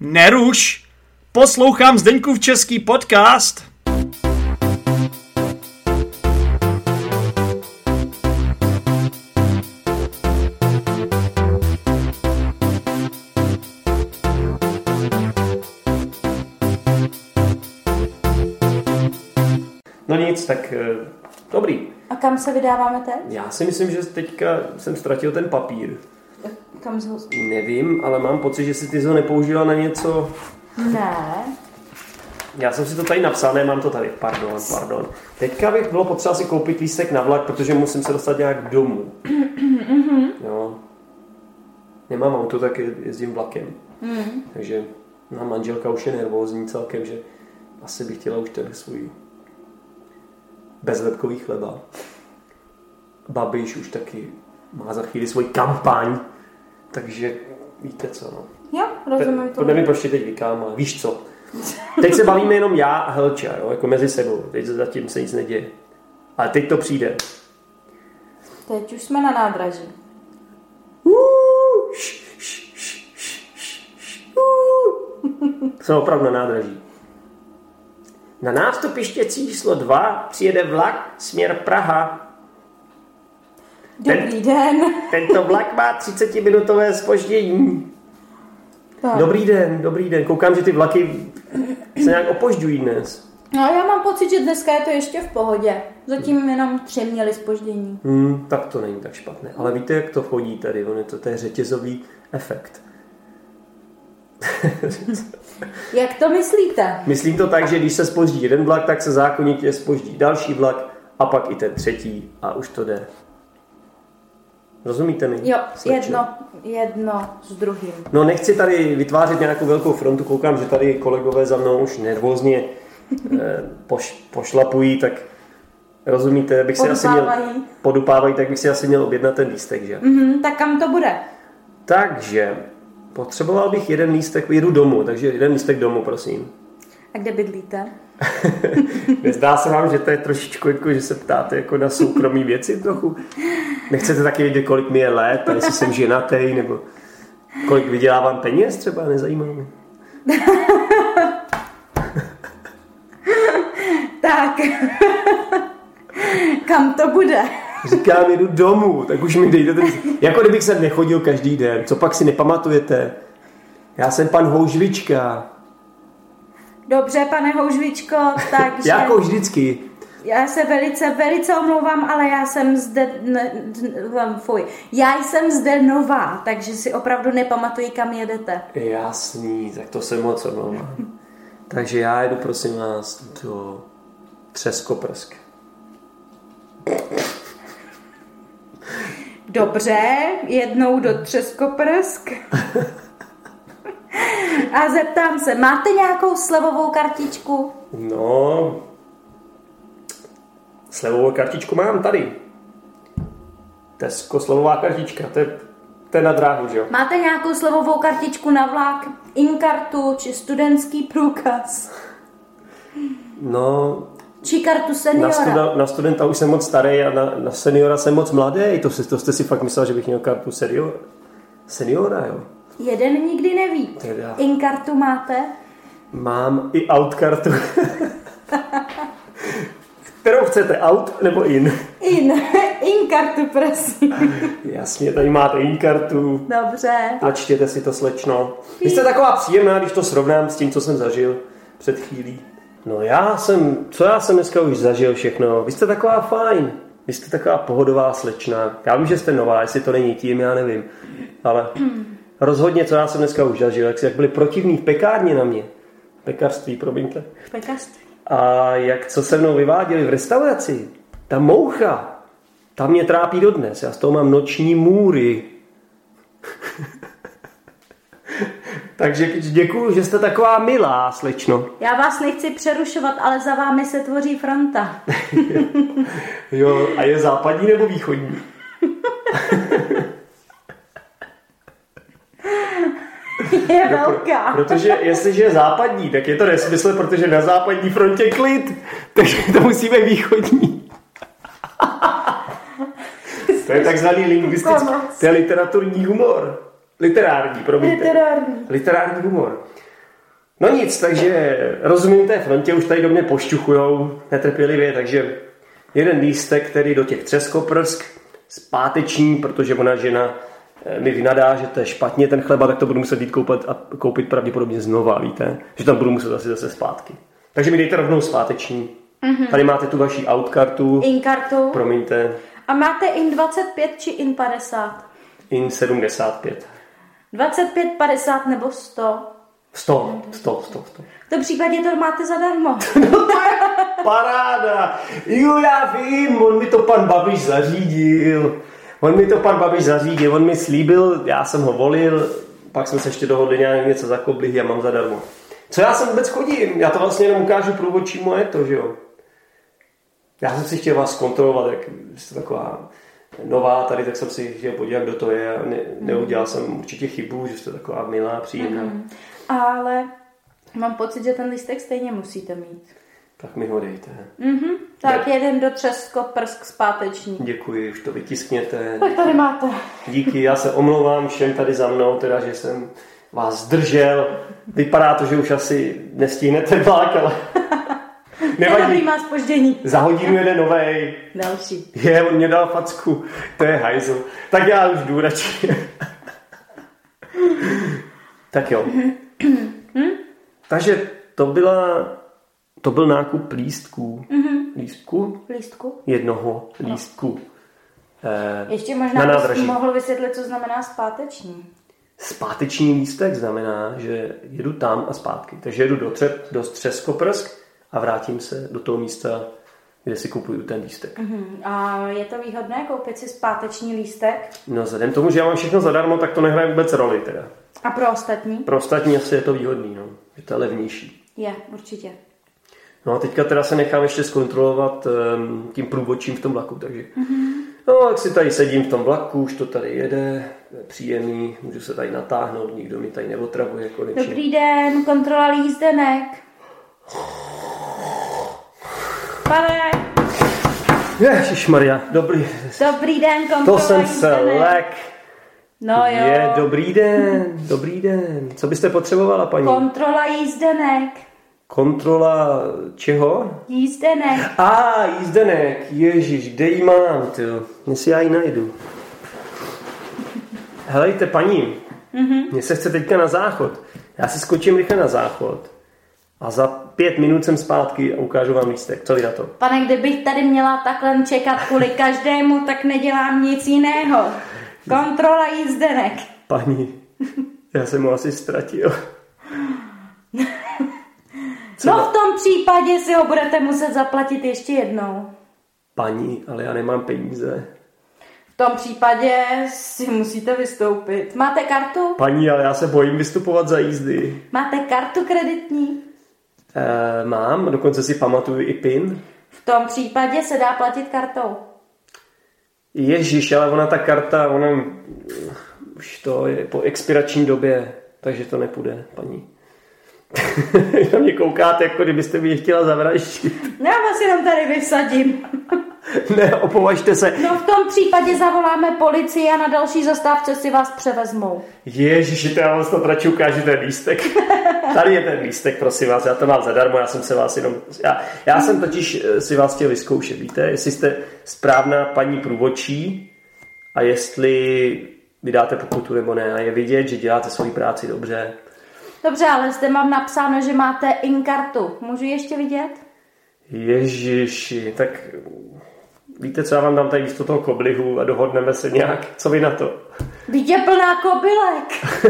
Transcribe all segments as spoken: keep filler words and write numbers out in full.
Neruš! Poslouchám Zdeňkův český podcast. No nic, tak dobrý. A kam se vydáváme teď? Já si myslím, že teďka jsem ztratil ten papír. Kam jsi ho... Nevím, ale mám pocit, že si ty ho nepoužila na něco... Ne. Já jsem si to tady napsal, ne, mám to tady, pardon, pardon. Teďka bych bylo potřeba si koupit lístek na vlak, protože musím se dostat nějak domů. Jo. Nemám auto, tak jezdím vlakem. Mm. Takže má manželka už je nervózní celkem, že asi bych chtěla už ten svůj bezlepkový chleba. Babiš už taky má za chvíli svoji kampaň, takže víte co, no. Jo, rozumím to. To nevím, proč ti teď vykám, ale víš co. Teď se bavíme jenom já a Helča, jo, jako mezi sebou. Teď zatím se nic neděje. Ale teď to přijde. Teď už jsme na nádraží. Uh, š, š, š, š, š, uh. Jsme opravdu na nádraží. Na nástupiště číslo dva přijede vlak směr Praha. Dobrý Ten, den. Tento vlak má třicetiminutové zpoždění. Tak. Dobrý den, dobrý den. Koukám, že ty vlaky se nějak opožďují dnes. No já mám pocit, že dneska je to ještě v pohodě. Zatím jenom tři měli zpoždění. Hmm, tak to není tak špatné. Ale víte, jak to chodí tady? On je to, to je řetězový efekt. Jak to myslíte? Myslím to tak, že když se zpoždí jeden vlak, tak se zákonitě zpoždí další vlak a pak i ten třetí a už to jde. Rozumíte mi? Jo, Slečno? jedno, jedno s druhým. No nechci tady vytvářet nějakou velkou frontu, koukám, že tady kolegové za mnou už nervózně eh, poš, pošlapují, tak rozumíte, bych si asi měl... Podupávají, tak bych si asi měl objednat ten lístek, že? Mm-hmm, tak kam to bude? Takže potřeboval bych jeden lístek, jedu domů, takže jeden lístek domů, prosím. A kde bydlíte? Nezdá se vám, že to je trošičku, jako, že se ptáte jako na soukromí věci trochu? Nechcete taky vědět, kolik mi je let, a jestli jsem ženatý, nebo kolik vydělávám peněz třeba, nezajímá mě. Tak, kam to bude? Říkám, jedu domů, tak už mi dejte ten... Jako kdybych sem nechodil každý den, co pak si nepamatujete? Já jsem pan Houžvička. Dobře, pane Houžvičko, takže... Jako vždycky. Já se velice, velice omlouvám, ale já jsem zde... Ne, fuj. Já jsem zde nová, takže si opravdu nepamatuji, kam jedete. Jasný, tak to se moc omlouvám. Takže já jedu, prosím vás, do Třeskoprsk. Dobře, jednou do Třeskoprsk. A zeptám se, máte nějakou slevovou kartičku? No, slevovou kartičku mám tady. Tesco slevová kartička, to je, to je na dráhu, že jo? Máte nějakou slevovou kartičku na vlak, inkartu či studentský průkaz? No... Či kartu seniora? Na, studa, na studenta už jsem moc starý a na, na seniora jsem moc mladý. To, to jste si fakt myslel, že bych měl kartu seniora? Seniora, jo? Jeden nikdy neví. Teda. In-kartu máte? Mám i out-kartu. Kterou chcete, out nebo in? In. In-kartu, prosím. Jasně, tady máte in-kartu. Dobře. Načtěte si to, slečno. Vy jste taková příjemná, když to srovnám s tím, co jsem zažil před chvílí. No já jsem, co já jsem dneska už zažil všechno. Vy jste taková fajn. Vy jste taková pohodová slečna. Já vím, že jste nová, jestli to není tím, já nevím. Ale rozhodně, co já jsem dneska už zažil, jak, jak byli protivní v pekárně na mě. Pekařství, promiňte. Pekařství. A jak co se mnou vyváděli v restauraci. Ta moucha, ta mě trápí dodnes. Já z toho mám noční můry. Takže děkuju, že jste taková milá, slečno. Já vás nechci přerušovat, ale za vámi se tvoří fronta. Jo, a je západní nebo východní? Je velká. Pro, protože jestliže je západní, tak je to nesmysl, protože na západní frontě klid. Takže to musí být východní. To je takzvaný lingvistický, to je literaturní humor. Literární, promiňte. Literární. Literární humor. No nic, takže rozumím té frontě, už tady do mě pošťuchujou netrpělivě, takže jeden lístek, který do těch třeskoprsk, zpáteční, protože ona žena mi vynadá, že to je špatně ten chleba, tak to budu muset jít koupit a koupit pravděpodobně znova, víte? Že tam budu muset asi zase zpátky. Takže mi dejte rovnou zpáteční. Mm-hmm. Tady máte tu vaši outkartu. In-kartu. Promiňte. A máte in dvacet pět či in padesát? In sedmdesát pět. dvacet pět, padesát nebo sto? sto, sto, sto, sto. V tom případě to máte zadarmo. No to je paráda. Jo, já vím, on mi to pan Babiš zařídil. On mi to pan Babiš zařídil, on mi slíbil, já jsem ho volil, pak jsme se ještě dohodli nějak něco za koblihy a mám zadarmo. Co já sem vůbec chodím? Já to vlastně jenom ukážu průvodčímu, je to, že jo? Já jsem si chtěl vás kontrolovat, jak jste taková nová tady, tak jsem si chtěl podívat, kdo to je. Ne, neudělal jsem určitě chybu, že jste taková milá, příjemná. Mm, ale mám pocit, že ten lístek stejně musíte mít. Tak mi ho dejte. Mm-hmm. Tak Ne. jeden do třeskoprsk zpáteční. Děkuji, už to vytiskněte. Tak tady máte. Díky, já se omlouvám všem tady za mnou, teda, že jsem vás zdržel. Vypadá to, že už asi nestihnete vlak, ale nevadí. Má zpoždění. Za hodinu jede novej. Další. Je, on mě dal facku. To je hajzl. Tak já už jdu radši. Tak jo. Takže to byla, to byl nákup lístků. Lístku? Lístku. Jednoho lístku. Eh, Ještě možná bys mohl vysvětlit, co znamená zpáteční. Zpáteční lístek znamená, že jedu tam a zpátky. Takže jedu do, tře- do Třeskoprsk a vrátím se do toho místa, kde si kupuju ten lístek. Uh-huh. A je to výhodné koupit si zpáteční lístek? No vzhledem tomu, že já mám všechno zadarmo, tak to nehraje vůbec roli teda. A pro ostatní? Pro ostatní asi je to výhodný, no. Že to je levnější. Je, určitě. No a teďka teda se nechám ještě zkontrolovat um, tím průvodčím v tom vlaku, takže uh-huh. No, jak si tady sedím v tom vlaku, už to tady jede, je příjemný, můžu se tady natáhnout, nikdo mi tady neotravuje konečně. Dobrý den, kontrola lízdenek. Pane. Ježišmarja, dobrý. Dobrý den, kontrola To jsem lízdenek. se lek. No jo. Je, dobrý den, dobrý den. Co byste potřebovala, paní? Kontrola jízdenek. Kontrola čeho? Jízdenek. A, ah, jízdenek, ježiš, kde jí mám, tyjo? Jestli já ji najdu. Helejte, paní, mm-hmm. Mně se chce teďka na záchod. Já si skočím rychle na záchod a za pět minut jsem zpátky a ukážu vám lístek. Co vy na to? Pane, kdybych tady měla takhle čekat kvůli každému, tak nedělám nic jiného. Kontrola jízdenek. Paní, já jsem ho asi ztratil. Co no na... v tom případě si ho budete muset zaplatit ještě jednou. Paní, ale já nemám peníze. V tom případě si musíte vystoupit. Máte kartu? Paní, ale já se bojím vystupovat za jízdy. Máte kartu kreditní? E, mám, dokonce si pamatuju i PIN. V tom případě se dá platit kartou. Ježíš, ale ona ta karta, ona už to je po expirační době, takže to nepůjde, paní. Na mě koukáte, jako kdybyste mě chtěla zavraždit. Já vás jenom tady vysadím. Ne, opovažte se. No v tom případě zavoláme policii a na další zastávce si vás převezmou. Ježiši, to já vám to radši ukážu ten lístek. Tady je ten lístek, prosím vás, já to mám zadarmo, já jsem se vás jenom... Já, já jsem totiž si vás chtěl vyzkoušet, víte, jestli jste správná paní průvodčí a jestli vydáte pokutu nebo ne. A je vidět, že děláte svoji práci dobře. Dobře, ale zde mám napsáno, že máte in-kartu. Můžu ještě vidět? Ježiši, tak víte co, já vám dám tady místo toho koblihu a dohodneme se nějak. Co vy na to? Vždyť je plná kobylek.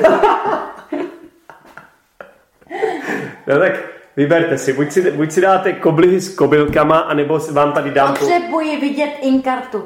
No tak vyberte si, buď si, buď si dáte koblihy s kobylkama, anebo vám tady dám... Potřebuji to... vidět in-kartu.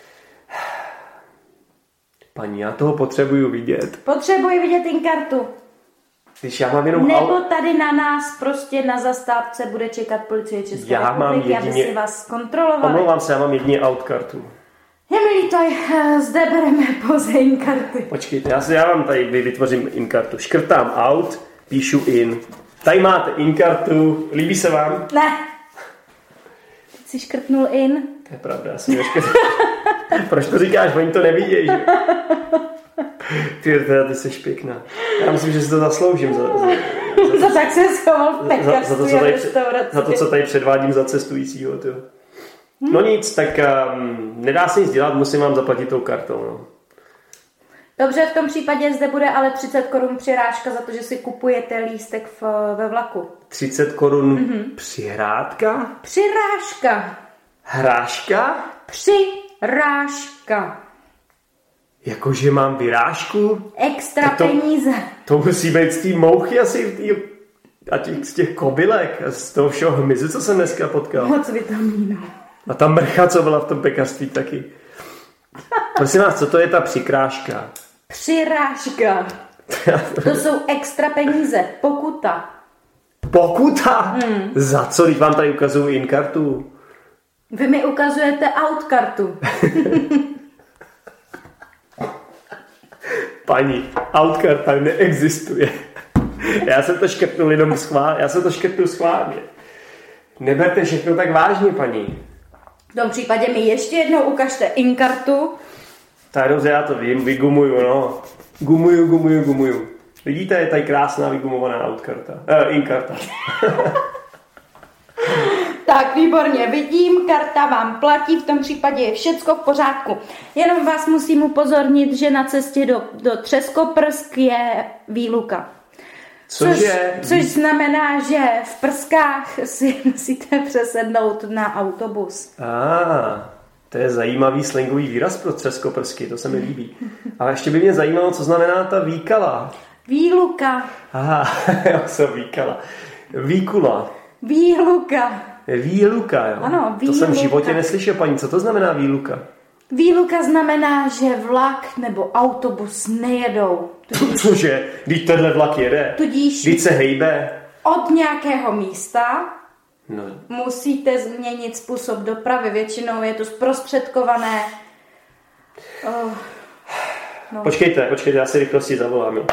Paní, já toho potřebuju vidět. Potřebuji vidět in-kartu. Když já mám jenom... Nebo tady na nás prostě na zastávce bude čekat policie České já republiky, jedině... aby si vás kontrolovali. Omlouvám se, já mám jedině outkartu. Je mi líto, zde bereme pouze in-karty. Počkejte, já, si, já vám tady vytvořím in-kartu. Škrtám out, píšu in. Tady máte in-kartu, líbí se vám? Ne. Jsi škrtnul in? To je pravda, já jsem neškrtnul. Proč to říkáš, oni to nevidějí, že? Ty, teda, ty jsi pěkná. Já myslím, že si to zasloužím. Za, za, za, za tak se schoval v pekařství za, za, to, co tady, restauraci. za to, co tady předvádím za cestujícího. Ty. Hmm. No nic, tak um, nedá se nic dělat, musím vám zaplatit tou kartou. No. Dobře, v tom případě zde bude ale třicet korun přirážka za to, že si kupujete lístek v, ve vlaku. třicet korun mm-hmm. přihrádka? Přirážka. Hráška? Přirážka. Jakože mám vyrážku? Extra to, peníze. To musí být z té mouchy asi, a těch, z těch kobylek, a z toho všeho hmyzu, co jsem dneska potkal. Moc vitamínu. A ta mrcha, co byla v tom pekařství taky. Prosím vás, co to je ta přikráška? Přirážka. To jsou extra peníze. Pokuta. Pokuta? Hmm. Za co? Když vám tady ukazuju in-kartu. Vy mi ukazujete out-kartu. Paní, out-karta neexistuje. Já jsem to škrtnul jenom schválně. Já jsem to škrtnul schválně. Neberte všechno tak vážně, paní. V tom případě mi ještě jednou ukažte in-kartu. Tak dobře, já to vím, vygumuju, no. Gumuju, gumuju, gumuju. Vidíte, je tady krásná vygumovaná outkarta. Eh, in-karta. Tak, výborně, vidím, karta vám platí, v tom případě je všecko v pořádku. Jenom vás musím upozornit, že na cestě do, do Třeskoprsk je výluka. Což, což znamená, že v Prskách si musíte přesednout na autobus. Ah, to je zajímavý slangový výraz pro Třeskoprsky, to se mi líbí. Ale ještě by mě zajímalo, co znamená ta výkala. Výluka. Aha, já jsem výkala. Výkula. Výluka. Výluka, jo. Ano, výluka. To jsem v životě neslyšel, paní. Co to znamená výluka? Výluka znamená, že vlak nebo autobus nejedou. Tudíž, cože? Když tenhle vlak jede? Tudíž když se hejbe? Od nějakého místa no. musíte změnit způsob dopravy. Většinou je to zprostředkované. Oh. No. Počkejte, počkejte, já si rychlosti zavolám. Jo.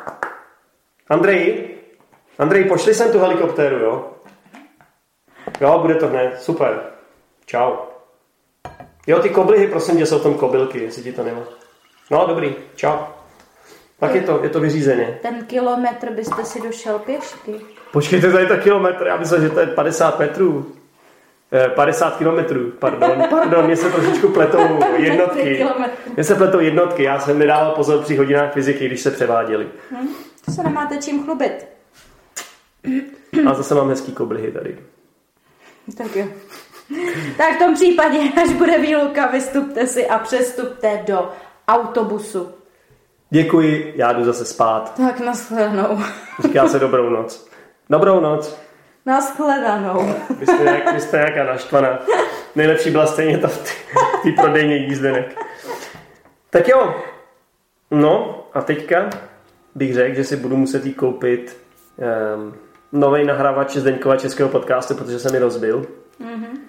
Andrej, Andrej, pošli sem tu helikoptéru, jo? Jo, bude to hned, super. Čau. Jo, ty koblihy, prosím tě, jsou v tom kobylky, jestli ti to nemá. No, dobrý, čau. Tak je to, je to vyřízené. Ten kilometr byste si došel pěšky. Počkejte, tady to kilometr, já myslím, že to je padesát metrů. Eh, padesát kilometrů, pardon, pardon, mě se trošičku pletou jednotky. Mně se pletou jednotky, já jsem nedával pozor při hodinách fyziky, když se převáděli. Hm, to se nemáte čím chlubit. A zase mám hezký koblihy tady. Tak jo. Tak v tom případě, až bude výluka, vystupte si a přestupte do autobusu. Děkuji, já jdu zase spát. Tak nashledanou. Říká se dobrou noc. Dobrou noc. Nashledanou. Vy jste, nějak, vy jste nějaká naštvaná. Nejlepší byla stejně ta v té prodejně jízdenek. Tak jo. No a teďka bych řekl, že si budu muset jí koupit um, novej nahrávač Zdeňkova českého podcastu, protože se mi rozbil. Mm-hmm.